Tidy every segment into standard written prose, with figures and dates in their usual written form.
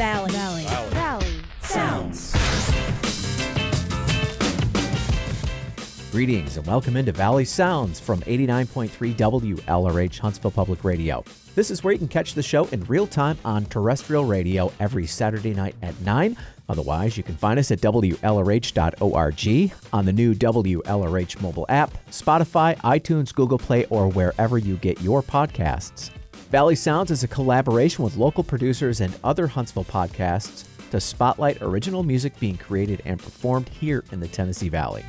Valley Sounds. Greetings and welcome into Valley Sounds from 89.3 WLRH Huntsville Public Radio. This is where you can catch the show in real time on terrestrial radio every Saturday night at 9. Otherwise, you can find us at WLRH.org, on the new WLRH mobile app, Spotify, iTunes, Google Play, or wherever you get your podcasts. Valley Sounds is a collaboration with local producers and other Huntsville podcasts to spotlight original music being created and performed here in the Tennessee Valley.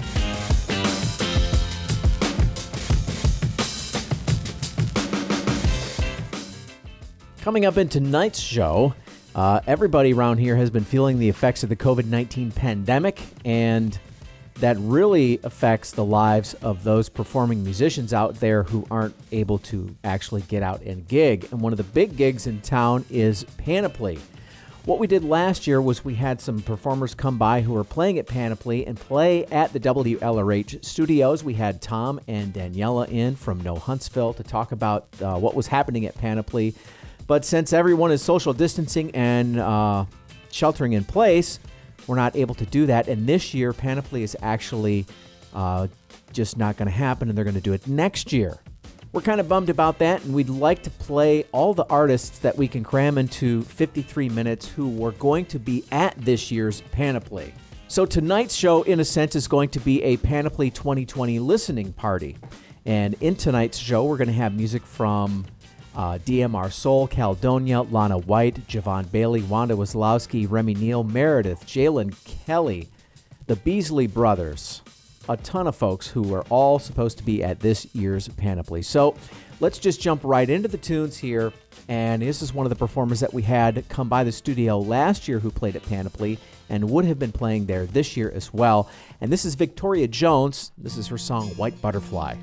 Coming up in tonight's show, everybody around here has been feeling the effects of the COVID-19 pandemic, and that really affects the lives of those performing musicians out there who aren't able to actually get out and gig. And one of the big gigs in town is Panoply. What we did last year was we had some performers come by who were playing at Panoply and play at the WLRH studios. We had Tom and Daniela in from No Huntsville to talk about what was happening at Panoply. But since everyone is social distancing and sheltering in place, we're not able to do that. And this year, Panoply is actually just not going to happen, and they're going to do it next year. We're kind of bummed about that, and we'd like to play all the artists that we can cram into 53 minutes who were going to be at this year's Panoply. So tonight's show, in a sense, is going to be a Panoply 2020 listening party. And in tonight's show, we're going to have music from DMR Soul, Caledonia, Lana White, Javon Bailey, Wanda Wazlowski, Remy Neal, Meredith, Jalen Kelly, the Beasley Brothers, a ton of folks who are all supposed to be at this year's Panoply. So let's just jump right into the tunes here. And this is one of the performers that we had come by the studio last year who played at Panoply and would have been playing there this year as well. And this is Victoria Jones. This is her song, White Butterfly.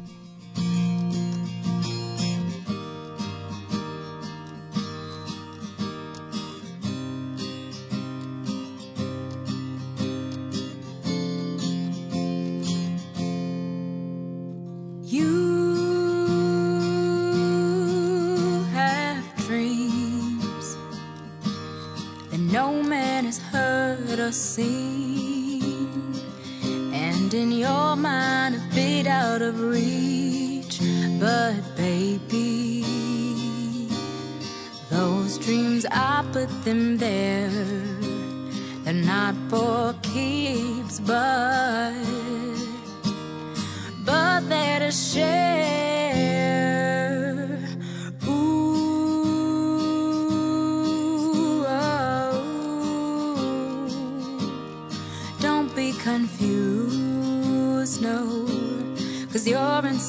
Seen, and in your mind a bit out of reach, but baby, those dreams, I put them there. They're not for keeps, but they're to share. Confused, no, 'cause you're in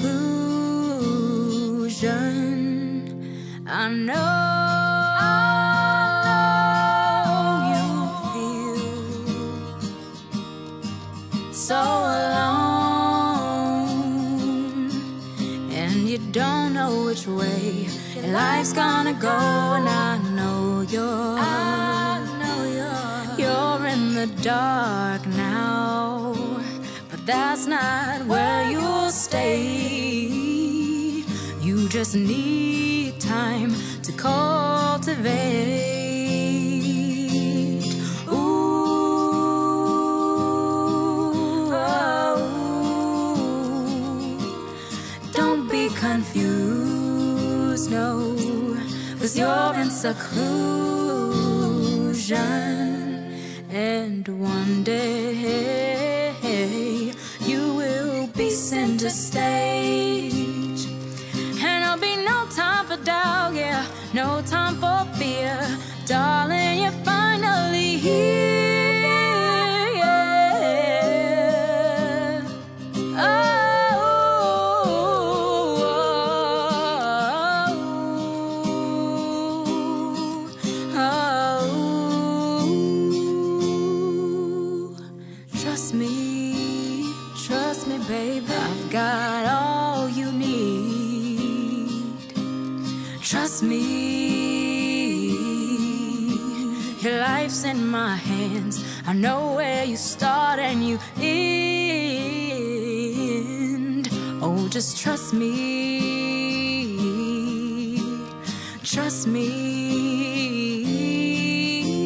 seclusion. I know you feel so alone, and you don't know which way your life's gonna go, and I know you're in the dark now, but that's not where you'll stay. You just need time to cultivate. Don't be confused, no, 'cause you're in seclusion. And one day you will be center stage, and there'll be no time for doubt, yeah, no time for fear, darling, you're finally here, yeah. Trust me, baby, I've got all you need. Trust me, your life's in my hands. I know where you start and you end. Oh, just trust me. Trust me.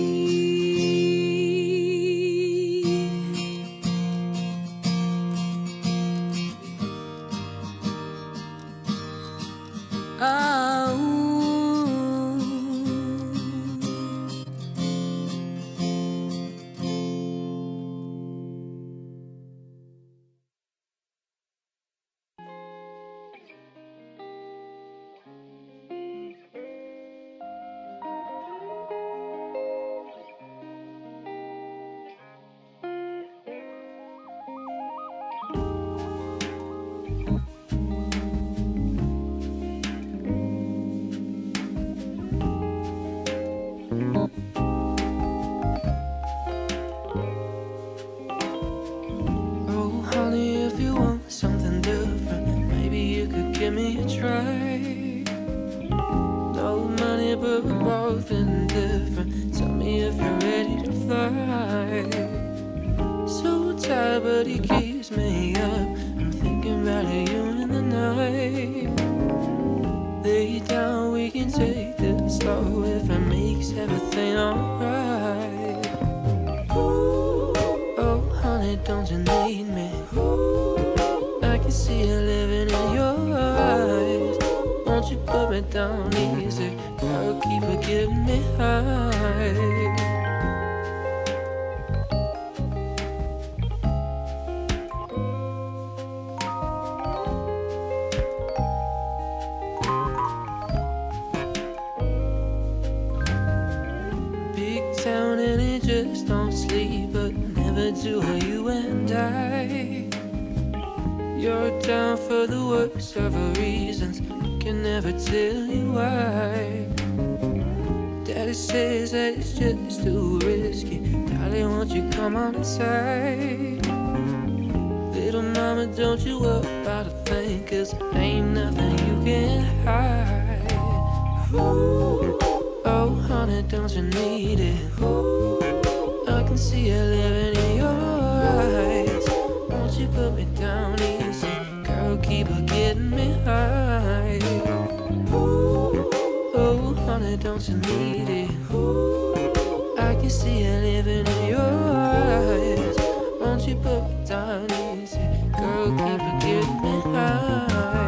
Oh, honey, if you want something different, maybe you could give me a try. No money, but we're both indifferent. Tell me if you're ready to fly. So tired, but he keeps me up. I'm thinking about you in the night. Lay down, we can take this slow if it makes everything alright. Oh, honey, don't you need me? I can see it living in your eyes. Won't you put me down easy? Girl, keep it getting me high. Town and it just don't sleep, but never do are you and I. You're down for the worst of reasons, can never tell you why. Daddy says that it's just too risky. Darling, won't you come on inside? Little mama, don't you worry about a thing, 'cause ain't nothing you can hide. Ooh. Oh, honey, don't you need it? I can see it living in your eyes. Won't you put me down easy? Girl, keep on getting me high. Oh, honey, don't you need it? I can see it living in your eyes. Won't you put me down easy? Girl, keep on getting me high.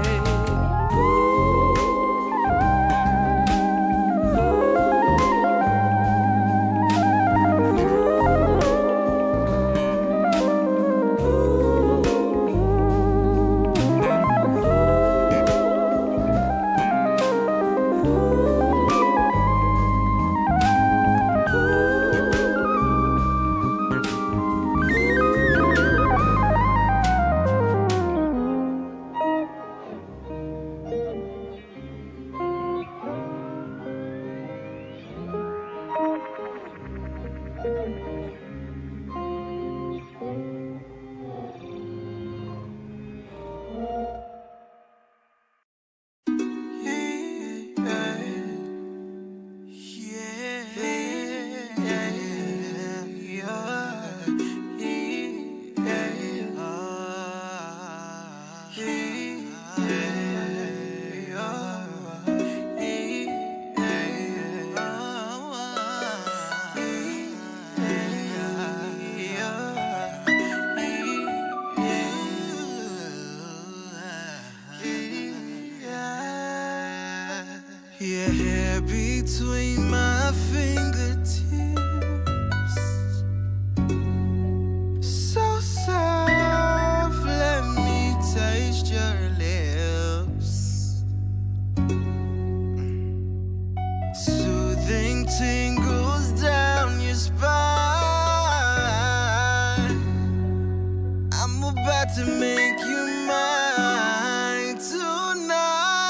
Your hair between my fingertips, so soft, let me taste your lips. Soothing tingles down your spine. I'm about to make you mine tonight.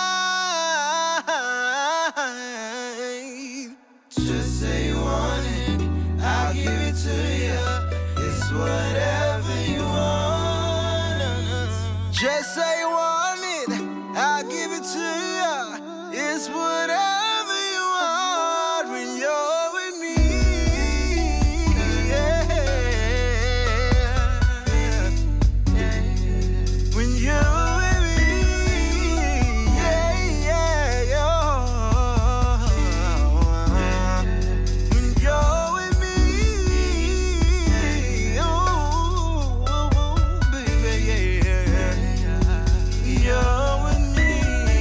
Just say you want it, I'll give it to you. It's whatever you want. Just say you want it, I'll give it to you. It's whatever you want when you're with me. Yeah. When you're with me. Yeah, yeah, yeah. When you're with me. Oh, baby, yeah. You're with me.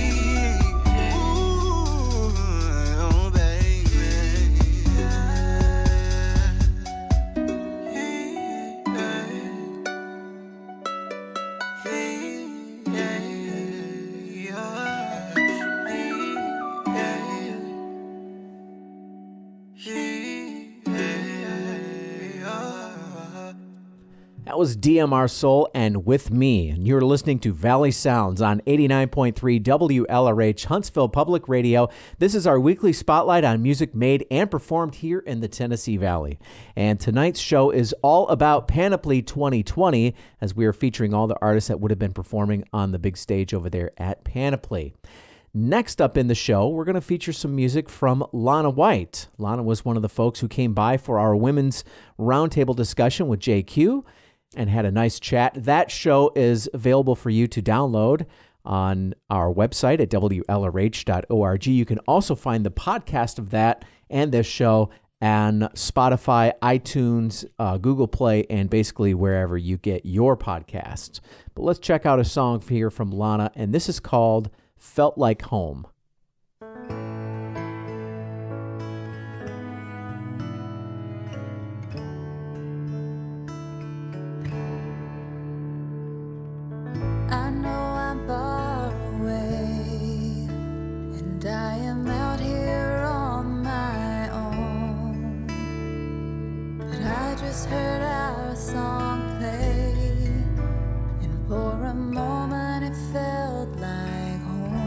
Ooh, oh, baby. That was DMR Soul and With Me. And you're listening to Valley Sounds on 89.3 WLRH, Huntsville Public Radio. This is our weekly spotlight on music made and performed here in the Tennessee Valley. And tonight's show is all about Panoply 2020, as we are featuring all the artists that would have been performing on the big stage over there at Panoply. Next up in the show, we're going to feature some music from Lana White. Lana was one of the folks who came by for our women's roundtable discussion with JQ and had a nice chat. That show is available for you to download on our website at WLRH.org. You can also find the podcast of that and this show on Spotify, iTunes, Google Play, and basically wherever you get your podcasts. But let's check out a song here from Lana, and this is called Felt Like Home. I know I'm far away, and I am out here on my own, but I just heard our song play, and for a moment it felt like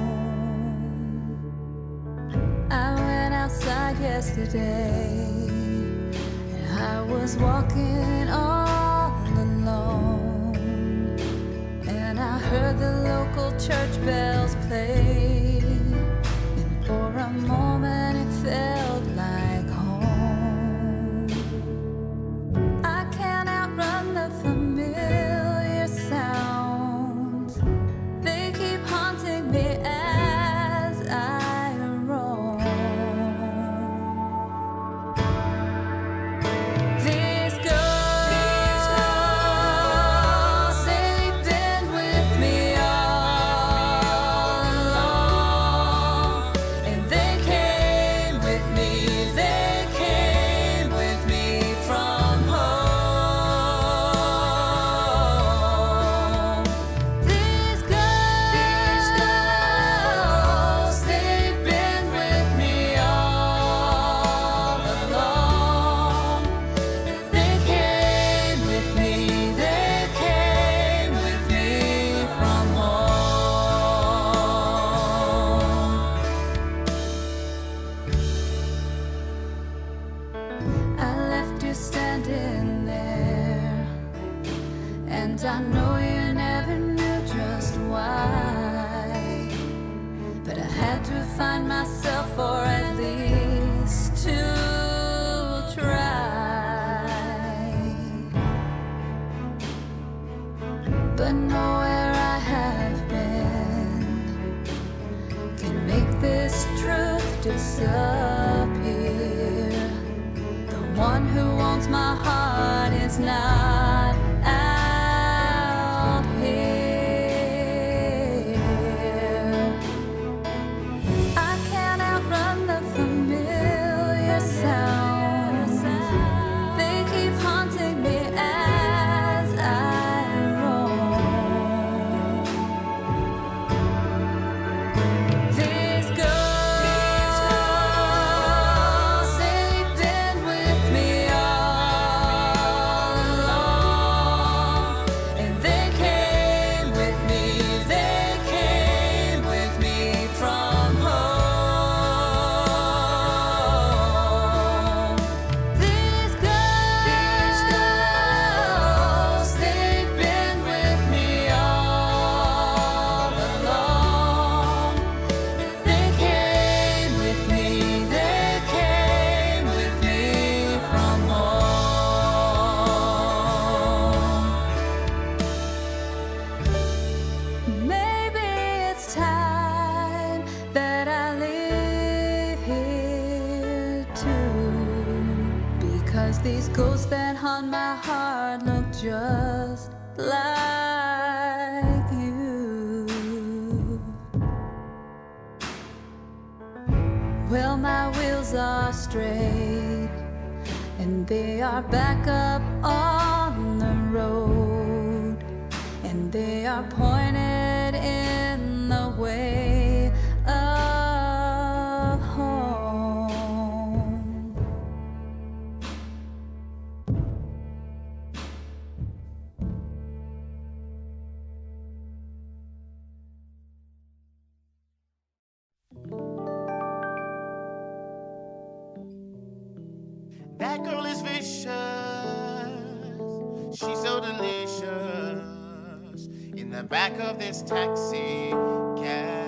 home. I went outside yesterday, and I was walking all alone, and I heard the local church bells play, and for a moment it felt like home. I can't outrun the familiar sounds, they keep haunting me as I roam. These ghosts, they've been with me all along, and they came with me from home. These ghosts, they've been with me all along, they came with me from home. I left you standing there, and I know you never knew just why, but I had to find myself, or at least to try. But nowhere I have been can make this truth disappear. The one who owns my heart is not out here. I can't outrun the familiar sounds, they keep haunting me as I roam. These ghosts, they've been with me all along, and they came with me from home. These ghosts, they've been with me all along, they came with me from home. Maybe it's time that I leave here too, because these ghosts that haunt my heart look just like you. Well, my wheels are straight, and they are back up on the road, and they are pointed in the way of home. That girl is vicious. She's so delicious. In the back of this taxi cab.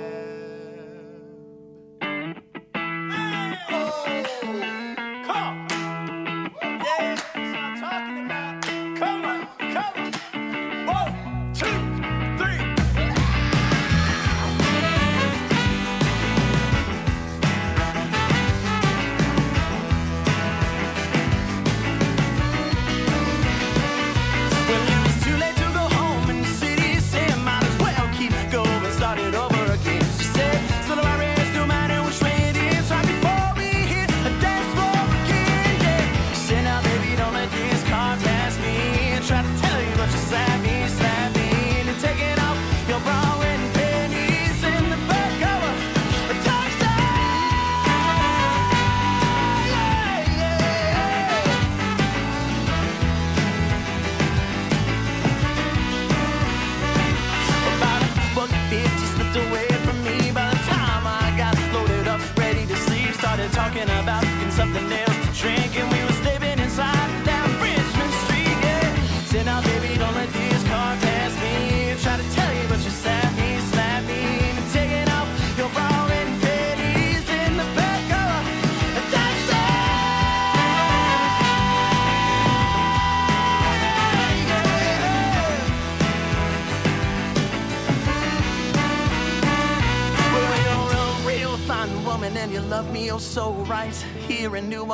So right here in New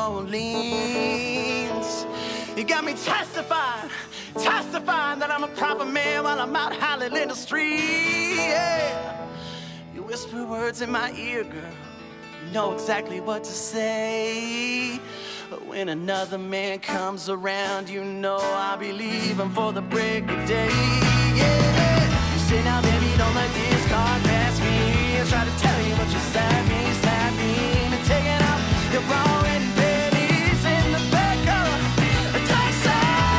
Orleans, you got me testifying that I'm a proper man while I'm out howling in the street. Yeah. You whisper words in my ear, girl. You know exactly what to say. But when another man comes around, you know I'll be leaving for the break of day. Yeah. You say now, baby, don't let this car pass me. I try to tell you, but you slap me. Taking out your bra and pennies in the back of a taxi.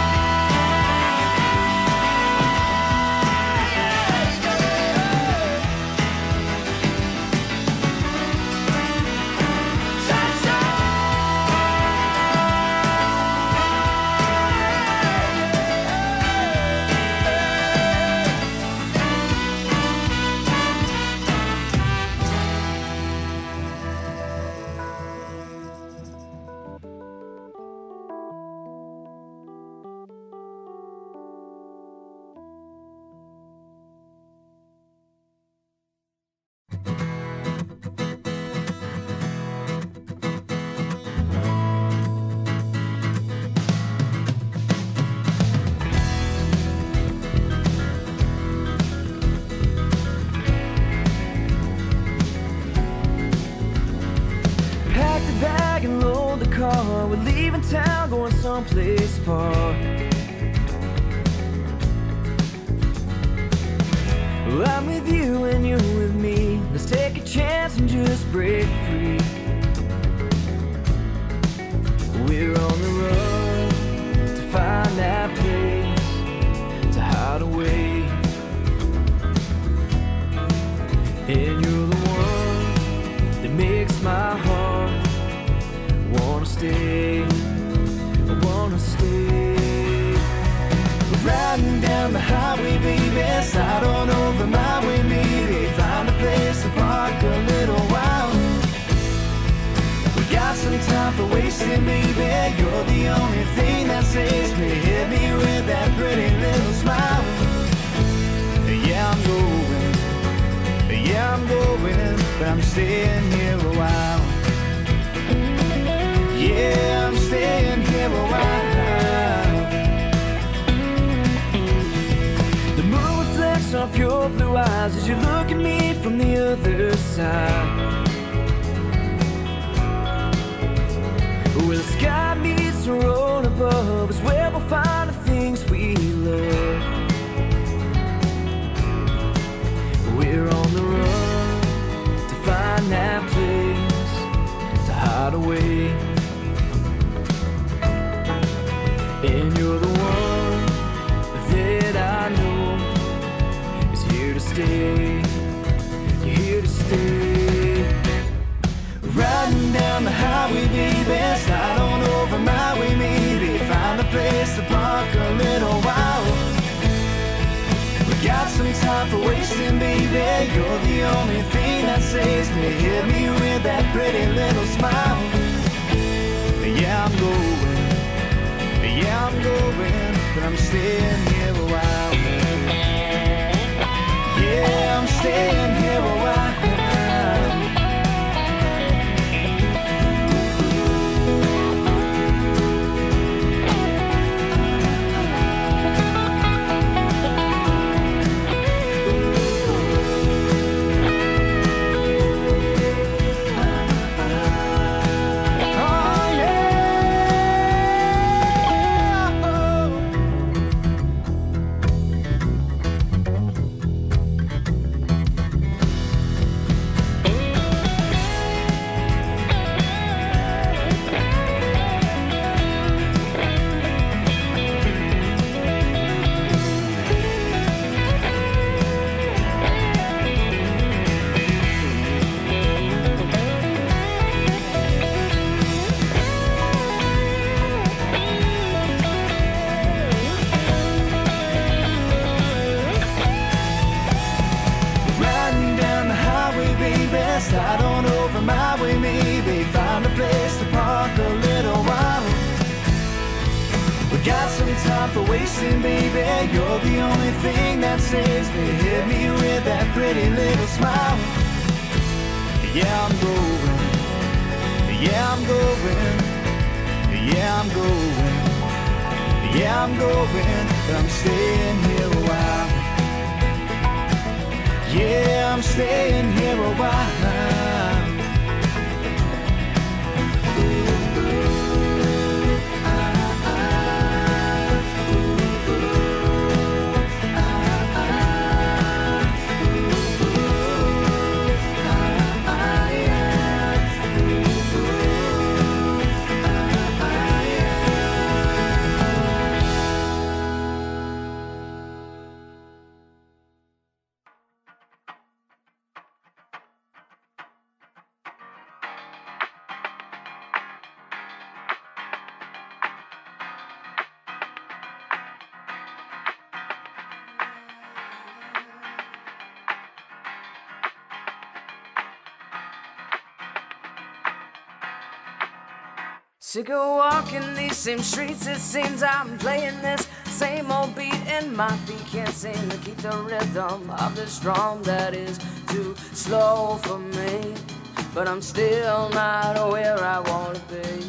We're leaving town, going someplace far. I'm with you and you're with me. Let's take a chance and just break free. We're on the run to find that place to hide away. And you're the one that makes my heart wanna stay, I wanna stay. Riding down the highway, baby, slide on over my way, maybe find a place to park a little while. We got some time for wasting, baby. You're the only thing that saves me. Hit me with that pretty little smile. Yeah, I'm going, but I'm staying here a while. Yeah, I'm staying here a while. The moon reflects off your blue eyes as you look at me from the other side. Where the sky meets the road above is where we'll find the things we love. We're on the run to find that place to hide away. And you're the one that I know is here to stay. You're here to stay. Riding down the highway, baby, slide on over baby, you're the only thing that saves me. Hit me with that pretty little smile. Yeah, I'm going, but I'm staying here a while. Yeah, I'm staying here a while. Start on over my way, maybe find a place to park a little while. We got some time for wasting, baby. You're the only thing that saves me. Hit me with that pretty little smile. Yeah, I'm going. Yeah, I'm going. Yeah, I'm going. Yeah, I'm going. But I'm staying here a while. Yeah, I'm staying here a while. Sick of walking these same streets, it seems I'm playing this same old beat and my feet can't seem to keep the rhythm of this drum that is too slow for me. But I'm still not where I wanna be.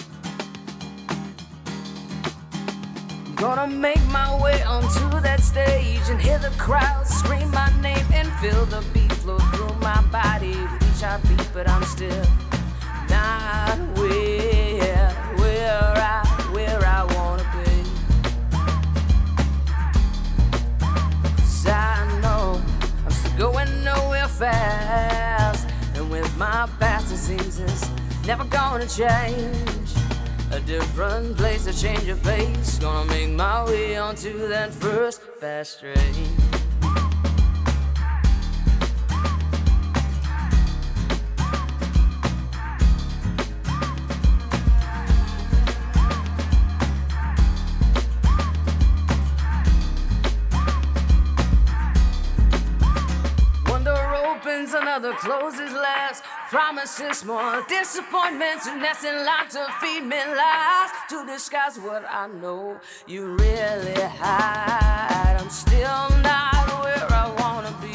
I'm gonna make my way onto that stage and hear the crowd scream my name and feel the beat flow through my body with each heartbeat, but I'm still not where I wanna be. 'Cause I know I'm still going nowhere fast, and with my past it seems it's never gonna change. A different place, a change of pace, gonna make my way onto that first fast train. Another closes last, promises more disappointments and nothing like to feed me lies to disguise what I know you really hide. I'm still not where I wanna be.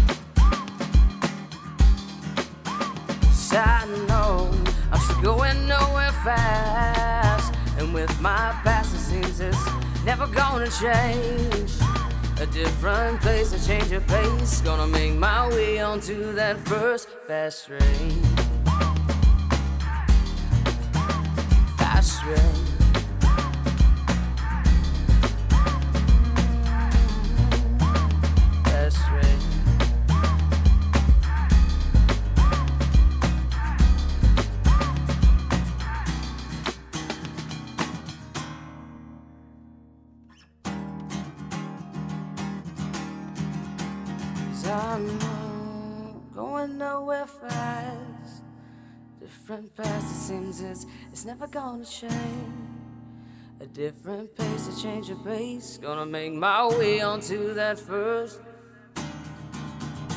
'Cause I know I'm still going nowhere fast, and with my past it seems it's never gonna change. A different place, a change of pace, gonna make my way onto that first fast train. Fast train. Fast train. I'm going nowhere fast. Different path, it seems it's never gonna change. A different pace, a change of pace, gonna make my way onto that first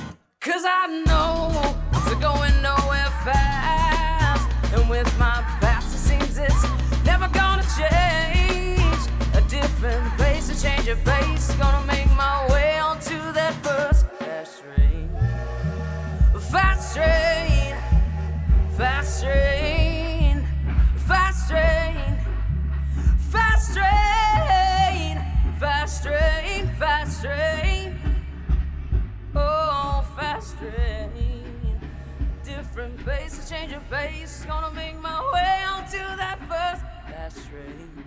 'cause I know I'm going nowhere fast, and with my past it seems it's never gonna change. A different place to change your pace, gonna make my way onto that first fast train. Fast train, fast train, fast train, fast train, fast train, fast train. Oh, fast train. Different pace to change your pace, gonna make my way onto that first fast train.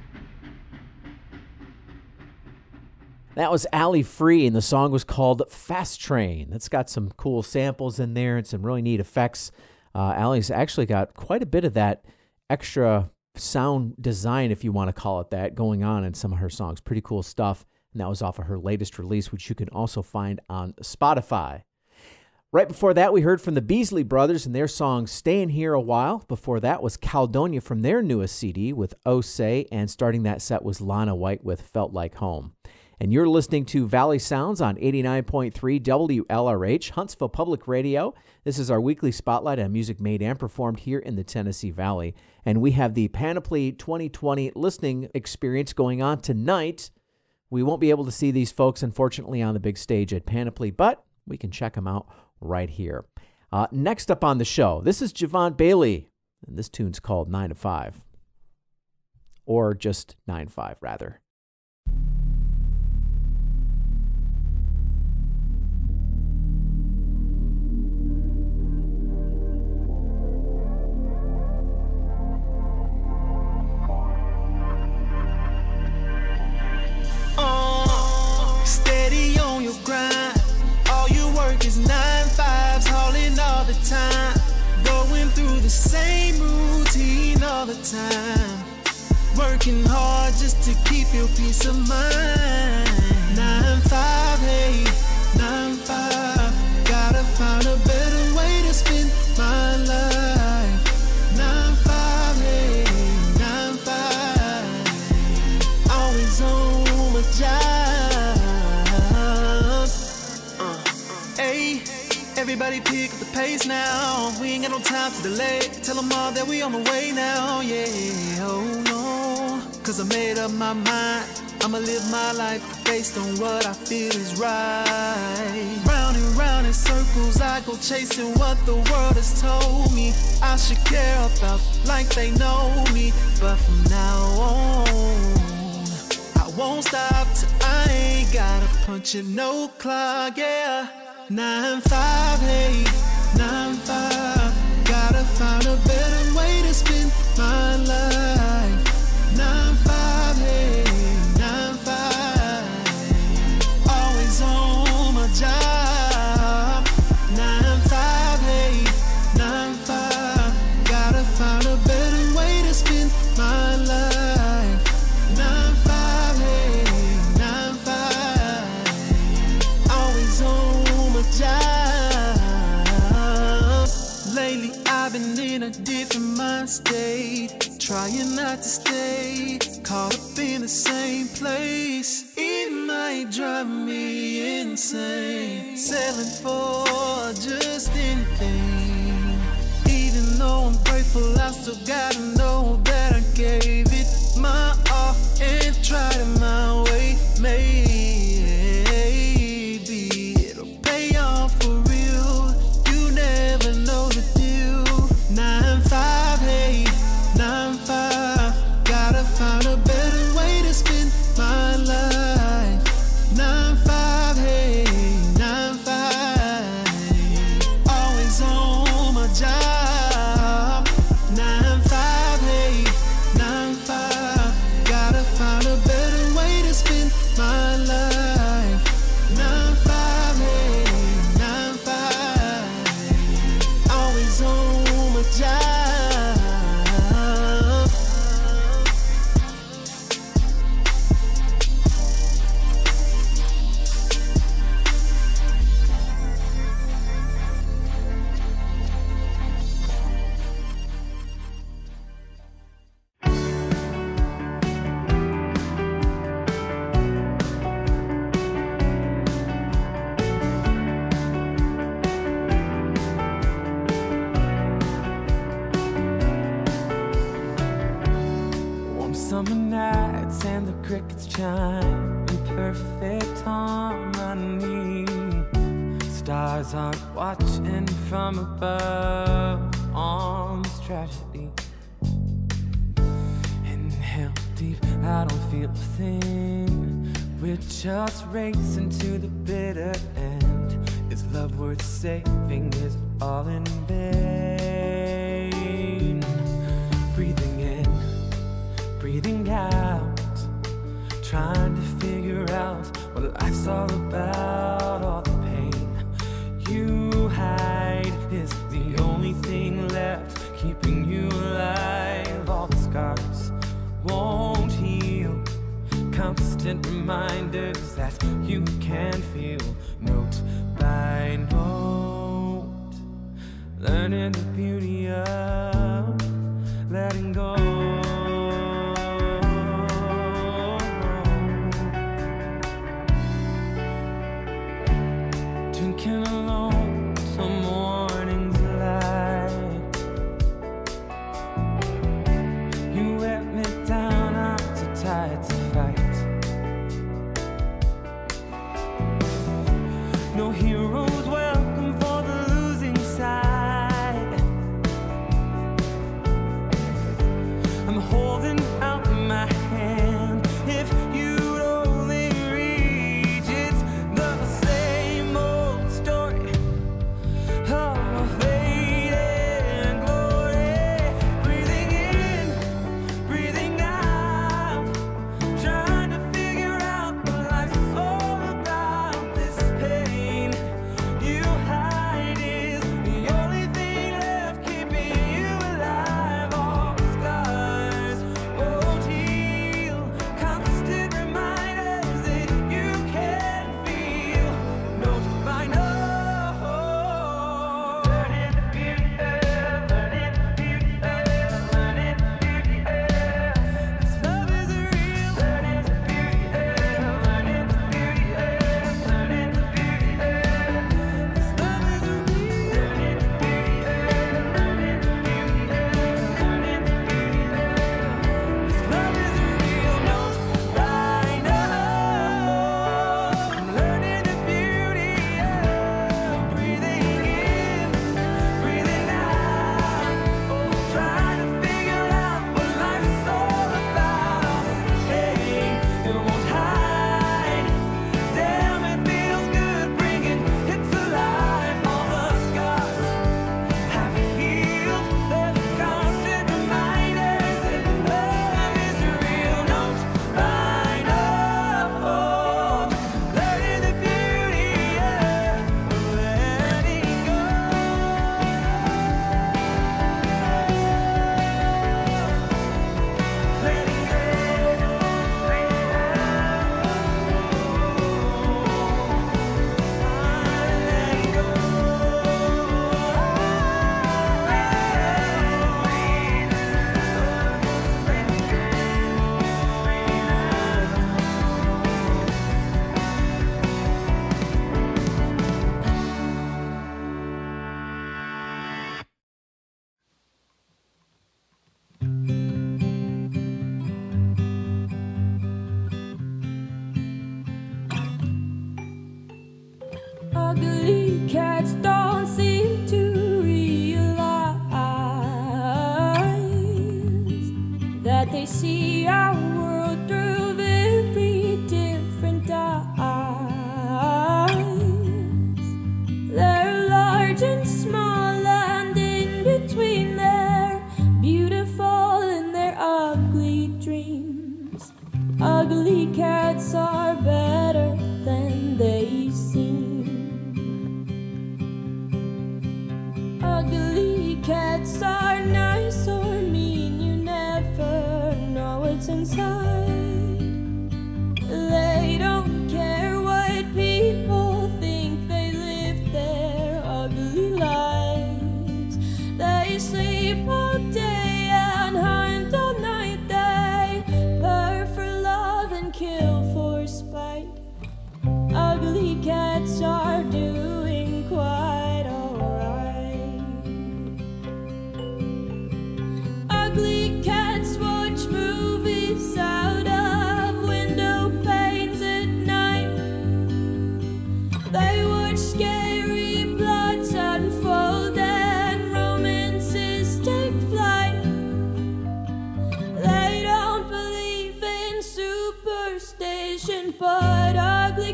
That was Ali Free, and the song was called Fast Train. That's got some cool samples in there and some really neat effects. Ali's actually got quite a bit of that extra sound design, if you want to call it that, going on in some of her songs. Pretty cool stuff. And that was off of her latest release, which you can also find on Spotify. Right before that, we heard from the Beasley Brothers and their song Stayin' Here a While. Before that was Caledonia from their newest CD with Osei, and starting that set was Lana White with Felt Like Home. And you're listening to Valley Sounds on 89.3 WLRH, Huntsville Public Radio. This is our weekly spotlight on music made and performed here in the Tennessee Valley. And we have the Panoply 2020 listening experience going on tonight. We won't be able to see these folks, unfortunately, on the big stage at Panoply, but we can check them out right here. Next up on the show, this is Javon Bailey, and this tune's called 9 to 5. Or just 9-5, rather. Steady on your grind. All your work is 9-5s, hauling all the time. Going through the same routine all the time. Working hard just to keep your peace of mind. 9-5, hey, 9-5. Gotta find a better way to spend my life. 9-5, hey, 9-5. Always on my job. Everybody pick up the pace now. We ain't got no time to delay. Tell them all that we on the way now, yeah. Oh no, 'cause I made up my mind. I'ma live my life based on what I feel is right. Round and round in circles I go chasing what the world has told me I should care about, like they know me. But from now on, I won't stop till I ain't gotta punch in no clock, yeah. 9-5, hey, 9-5. Gotta find a better way to spend my life. 9-5, hey, 9-5. Always on my job. 9-5, hey, 9-5. Gotta find a better way to spend my life. 9-5, hey, 9-5. Always on job. Lately I've been in a different mind state, trying not to stay caught up in the same place. It might drive me insane, selling for just anything. Even though I'm grateful, I still gotta know that I gave it my all and tried it my way. For real, you never know the deal. 9-5, hey, 9-5. Gotta find a better way to spend my life. 9-5, hey, 9-5. Always on my job. 9-5, hey, Summer nights and the crickets chime in perfect harmony. Stars are watching from above on this tragedy. Inhale deep, I don't feel a thing. We're just racing to the bitter end. Is love worth saving? Is it all in vain? Breathing in, breathing out, trying to figure out what life's all about. All the pain you hide is the only thing left keeping you alive. All the scars won't heal, constant reminders that you can feel. Note by note, learning the beauty of letting go. Drinking alone till morning's light. You let me down, I'm too tired to fight. No heroes welcome for the losing side. I'm holding out my hand. If you'd only reach, it's the same old story of fate and glory. Breathing in, breathing out, trying to figure out what life's all about. This pain you hide is the only thing left keeping you alive. All the scars won't heal, constant reminders that you can feel. Note by note, learning the beauty of, learning the beauty of, learning the beauty of. This love is real. Learning the beauty of, learning the beauty of, learning the beauty of. This love is real. Learning the beauty of, learning the beauty of, learning the beauty of. This love is real. Note by note, learning the beauty of breathing in, breathing out. Oh, trying to figure out what life's all about. Hey, it won't hide. Damn, it feels good bringing it to life. All the scars have healed. They're the constant reminders that love is real. Note by note, learning the beauty of letting go. Letting go. Letting go. Ugly cats don't seem to realize that they see our world through very different eyes. They're large and small, and in between they're beautiful in their ugly dreams. Ugly cats are better than they seem. Ugly cats are nice or mean, you never know what's inside. They don't care what people think, they live their ugly lives. They sleep all day and hunt all night. They purr for love and kill for spite. Ugly cats are doing quite alright. Ugly cats watch movies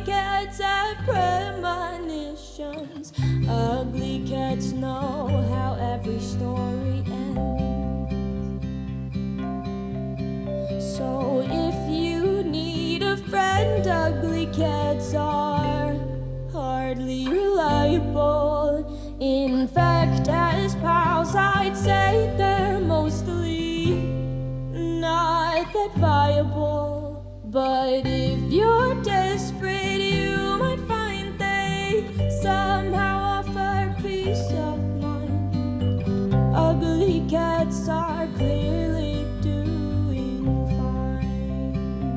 cats have premonitions. Ugly cats know how every story ends. So if you need a friend, ugly cats are hardly reliable. In fact, as pals, I'd say they're mostly not that viable. But if you're desperate, you might find they somehow offer peace of mind. Ugly cats are clearly doing fine.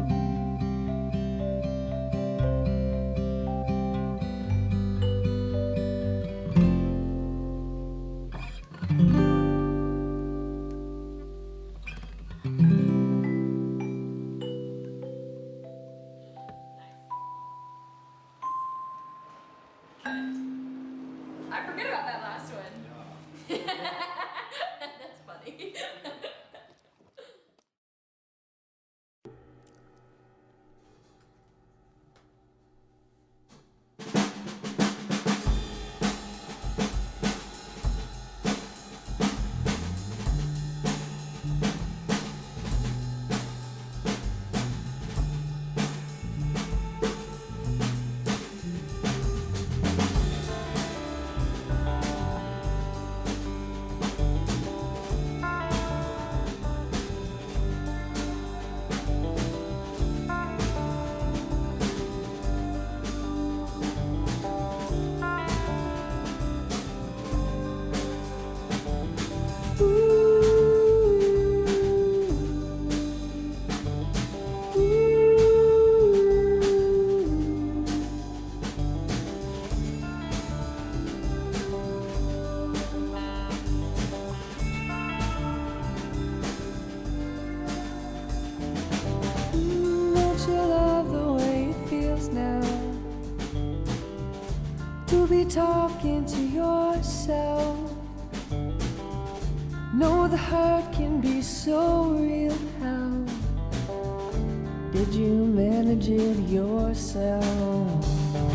I forget about that last one. That's funny. Don't you love the way it feels now to be talking to yourself? Know the hurt can be so real. How did you manage it yourself?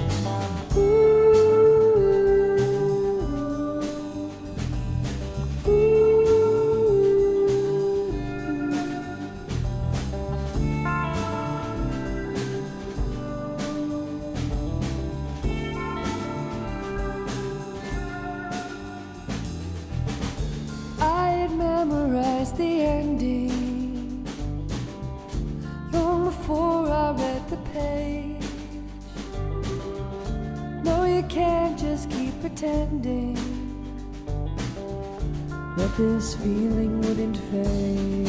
I had memorized the ending long before I read the page. No, you can't just keep pretending that this feeling wouldn't fade.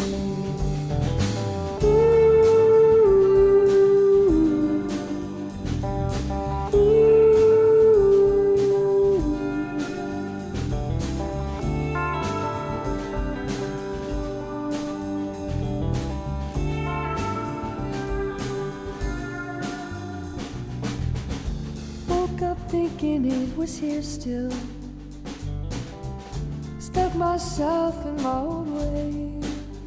Woke up thinking it was here still. Stuck myself in my own ways,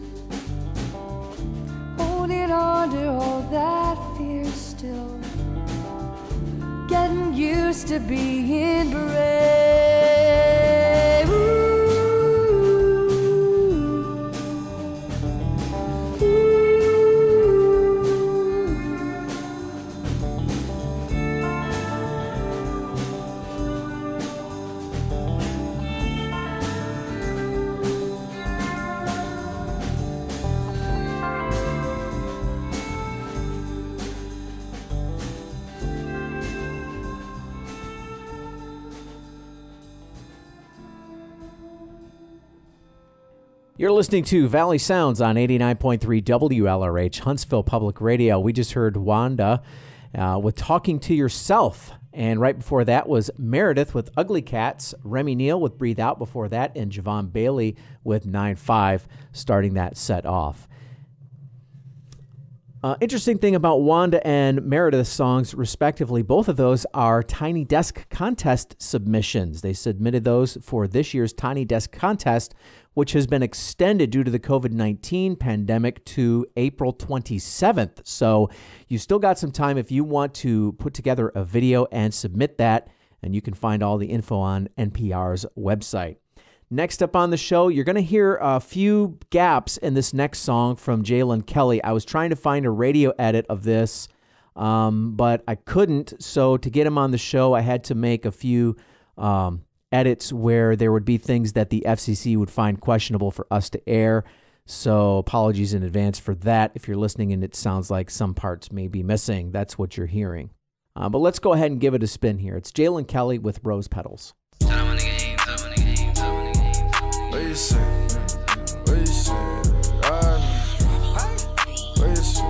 holding on to all that fear still. Getting used to being brave. You're listening to Valley Sounds on 89.3 WLRH, Huntsville Public Radio. We just heard Wanda with Talking to Yourself. And right before that was Meredith with Ugly Cats, Remy Neal with Breathe Out before that, and Javon Bailey with 9-5 starting that set off. Interesting thing about Wanda and Meredith's songs, respectively, both of those are Tiny Desk contest submissions. They submitted those for this year's Tiny Desk contest, which has been extended due to the COVID-19 pandemic to April 27th. So you still got some time if you want to put together a video and submit that, and you can find all the info on NPR's website. Next up on the show, you're going to hear a few gaps in this next song from Jalen Kelly. I was trying to find a radio edit of this, but I couldn't. So to get him on the show, I had to make a few edits where there would be things that the FCC would find questionable for us to air. So apologies in advance for that. If you're listening and it sounds like some parts may be missing, that's what you're hearing. But let's go ahead and give it a spin here. It's Jalen Kelly with Rose Petals. What you say? What you say? What you say?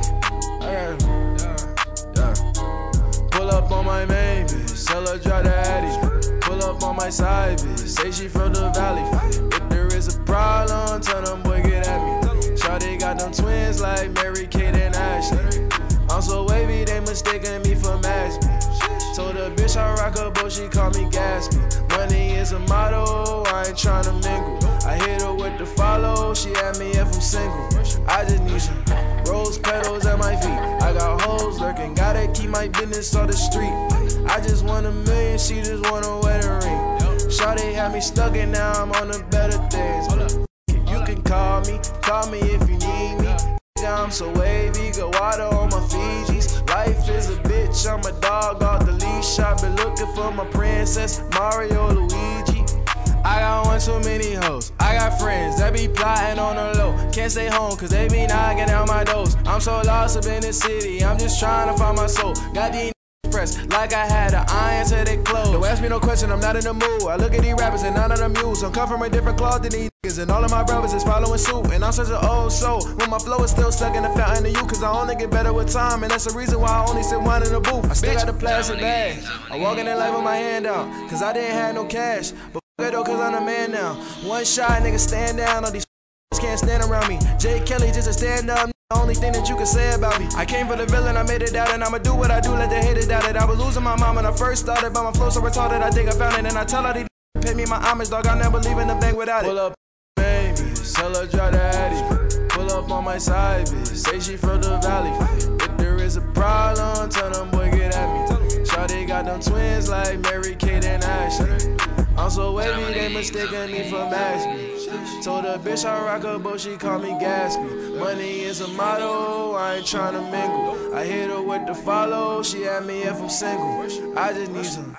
Pull up on my main bitch, tell her drive the Addy. Pull up on my side bitch, say she from the valley. If there is a problem, tell them boy get at me. Shawty got them twins like Mary Kate and Ashley. I'm so wavy, they mistaken me for Mashby. Told a bitch I rock a boat, she call me Gatsby. Money is a motto, I ain't tryna mingle. I hit her with the follow, she asked me if I'm single. I just need some rose petals at my feet. I got hoes lurking, gotta keep my business on the street. I just want $1 million, she just want a wedding ring. Shawty had me stuck and now I'm on the better things. You can call me if you need me. I'm so wavy, got water on my Fijis. Life is a bitch, I'm a dog off the leash. I've been looking for my princess, Mario Luigi. I got one too many hoes. I got friends that be plotting on the low. Can't stay home cause they be knocking out my doors. I'm so lost up in the city, I'm just trying to find my soul. Got these press like I had an iron to they clothes. Don't ask me no question, I'm not in the mood. I look at these rappers and none of them use. I'm cut from a different cloth than these niggas, and all of my brothers is following suit. And I'm such an old soul when my flow is still stuck in the fountain of you. Cause I only get better with time, and that's the reason why I only sit one in the booth. I still got the plastic bag. I'm walking in life with my hand out, cause I didn't have no cash. But f*** it though, cause I'm the man now. One shot, nigga, stand down. All these can't stand around me. Jay Kelly just a stand up. The only thing that you can say about me. I came for the villain, I made it out, and I'ma do what I do, let the haters doubt it. I was losing my mind when I first started, but my flow so retarded, I think I found it. And I tell all these pay me my homage, dog, I never leave in the bank without it. Pull up, baby, tell her drive the Addy. Pull up on my side, bitch, say she from the valley. If there is a problem, tell them boy get at me. Shawty got them twins like Mary Kate and Ashley. I'm so wavy, they mistaken me for Mashby. Told a bitch I rock a boat, she call me Gatsby. Money is a motto, I ain't tryna mingle. I hit her with the follow, she asked me if I'm single. I just need some.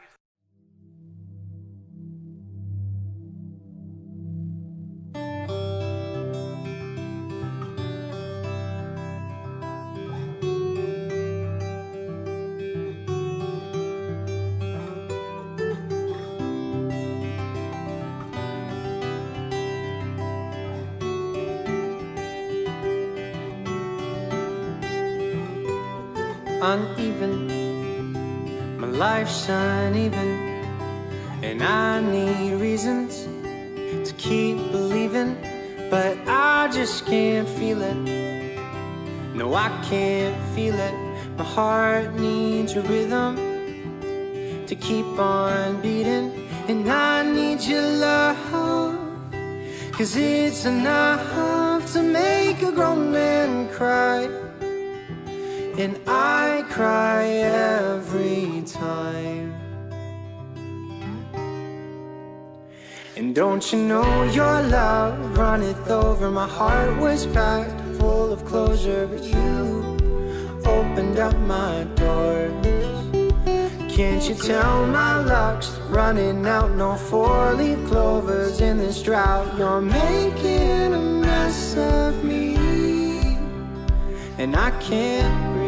Uneven, my life's uneven, and I need reasons to keep believing, but I just can't feel it. No, I can't feel it. My heart needs a rhythm to keep on beating, and I need your love, cause it's enough to make a grown man cry. And I cry every time. And don't you know your love runneth over? My heart was packed full of closure, but you opened up my doors. Can't you tell my luck's running out? No four-leaf clovers in this drought. You're making a mess of me, and I can't breathe.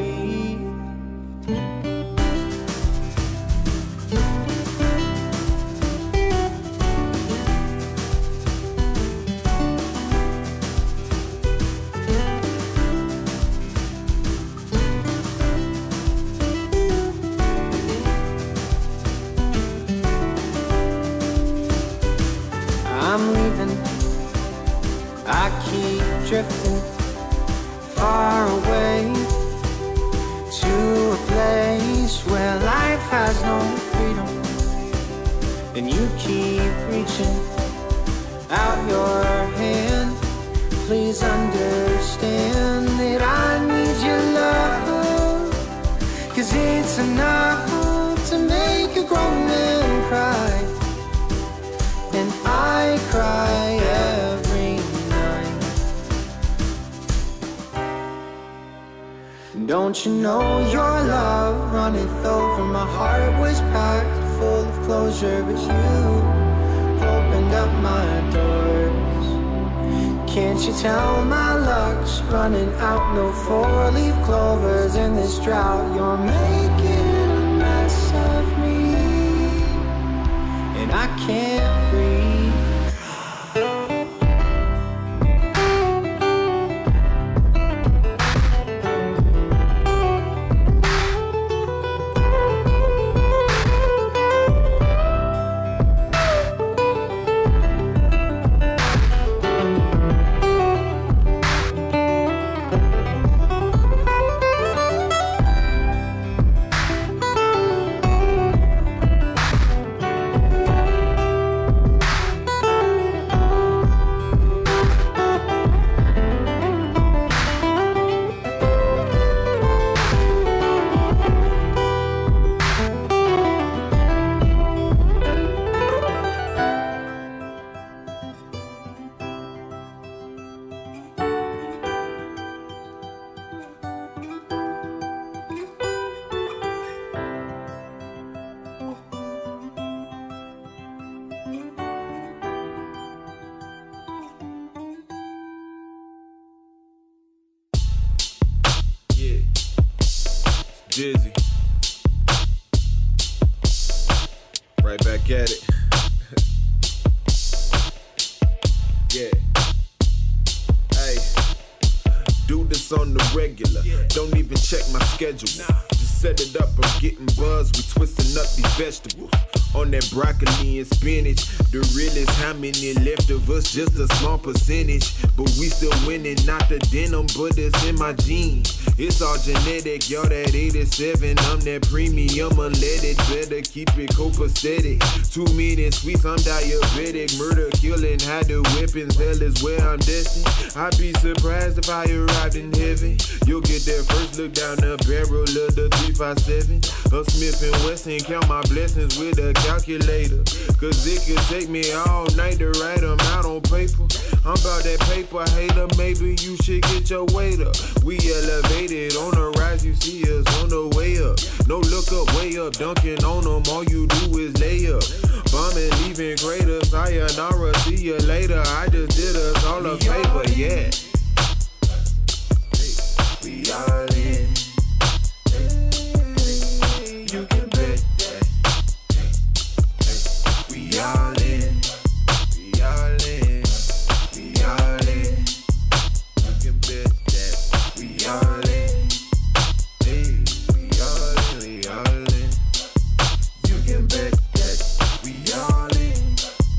I'm leaving, I keep drifting far away. and you keep reaching out your hand. Please understand that I need your love, 'cause it's enough to make a grown man cry, and I cry every night. Don't you know your love runneth over? My heart was packed full of closure, but you opened up my doors. Can't you tell my luck's running out? No four-leaf clovers in this drought. You're making a mess of me, and I can't breathe. Dizzy. Right back at it. Yeah. Hey. Do this on the regular. Don't even check my schedule. Just set it up, I'm getting buzzed. We twisting up these vegetables. On that broccoli and spinach. The realest, how many left of us? Just a small percentage. But we still winning, not the denim, but it's in my jeans. It's all genetic, y'all that 87. I'm that premium unleaded. Better keep it copacetic. 2 million sweets, I'm diabetic. Murder, killing, hide the weapons. Hell is where I'm destined. I'd be surprised if I arrived in heaven. You'll get that first look down the barrel of the 357. Of Smith & Wesson, count my blessings with a calculator. 'Cause it could take me all night to write them out on paper. I'm about that paper hater, maybe you should get your weight up. We elevated on the rise, you see us on the way up. No look up, way up, dunking on them, all you do is lay up. Bombing, leaving craters, sayonara, see you later. I just did us all a favor, yeah. We all in. You can bet that. We all in. We all in. We all in. You can bet that. We all in. Hey, we all in. We all in. You can bet that. We all in.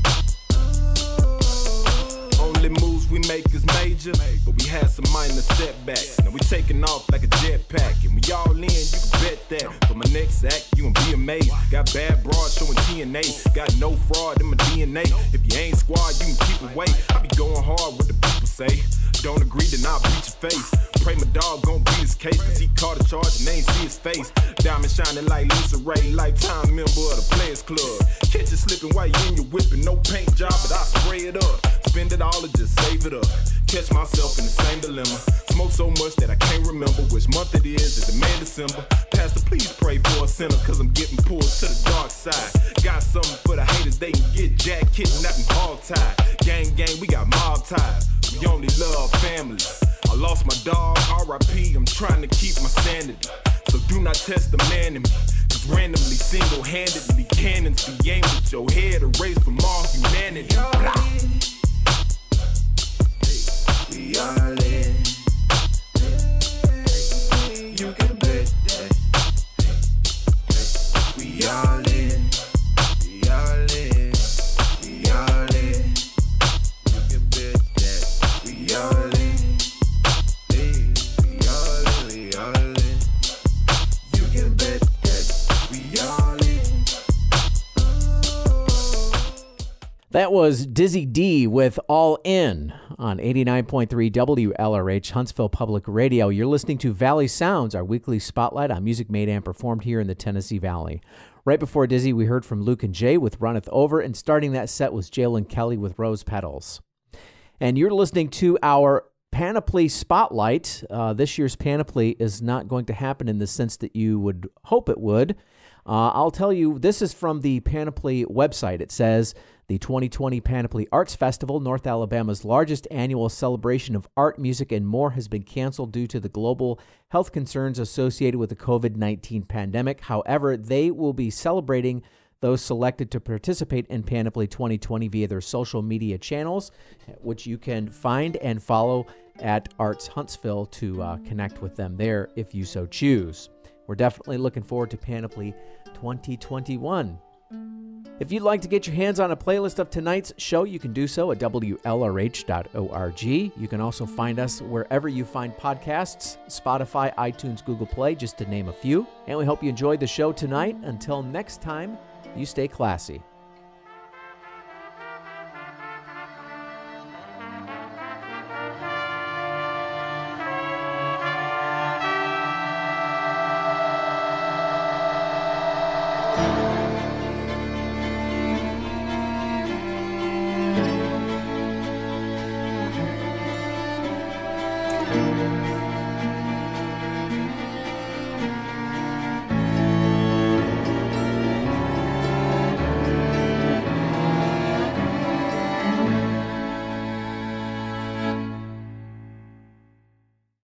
Only moves we make is major, but we had some minor setbacks. Now we taking off like a jetpack, and we all in. You can bet that. For my next act, you gon' be amazed. Got bad broads showing TNA. Got no fraud in my DNA. If you ain't squad, you can keep away. I be going hard what the people say. Don't agree, then I'll beat your face. Pray my dog gon' beat his case, 'cause he caught a charge and they ain't see his face. Diamond shining like Lisa Ray, lifetime member of the Players Club. Catch you slipping while you in your whipping, no paint job, but I spray it up. Spend it all or just save it up. Catch myself in the same dilemma. Smoke so much that I can't remember which month it is. It's the man December. Pastor, please pray for a sinner, 'cause I'm getting pulled to the dark side. Got something for the haters, they can get jacked, kidnapped, and hog tied. Gang, we got mob ties. We only love family. I lost my dog, R.I.P. I'm trying to keep my sanity. So do not test the man in me. 'Cause randomly, single-handedly, cannons be aimed at your head, erased from all humanity. We all in. You can bet that. We all in. We all in. We all in. You can bet that. We all in. Hey, we all in. We all in. You can bet that. We all in. That was Dizzy D with All In on 89.3 WLRH, Huntsville Public Radio. You're listening to Valley Sounds, our weekly spotlight on music made and performed here in the Tennessee Valley. Right before Dizzy, we heard from Luke and Jay with Runneth Over, and starting that set was Jalen Kelly with Rose Petals. And you're listening to our Panoply Spotlight. This year's Panoply is not going to happen in the sense that you would hope it would. I'll tell you, this is from the Panoply website. It says, the 2020 Panoply Arts Festival, North Alabama's largest annual celebration of art, music, and more, has been canceled due to the global health concerns associated with the COVID-19 pandemic. However, they will be celebrating those selected to participate in Panoply 2020 via their social media channels, which you can find and follow at Arts Huntsville to connect with them there if you so choose. We're definitely looking forward to Panoply 2021. If you'd like to get your hands on a playlist of tonight's show, you can do so at WLRH.org. You can also find us wherever you find podcasts, Spotify, iTunes, Google Play, just to name a few. And we hope you enjoyed the show tonight. Until next time, you stay classy.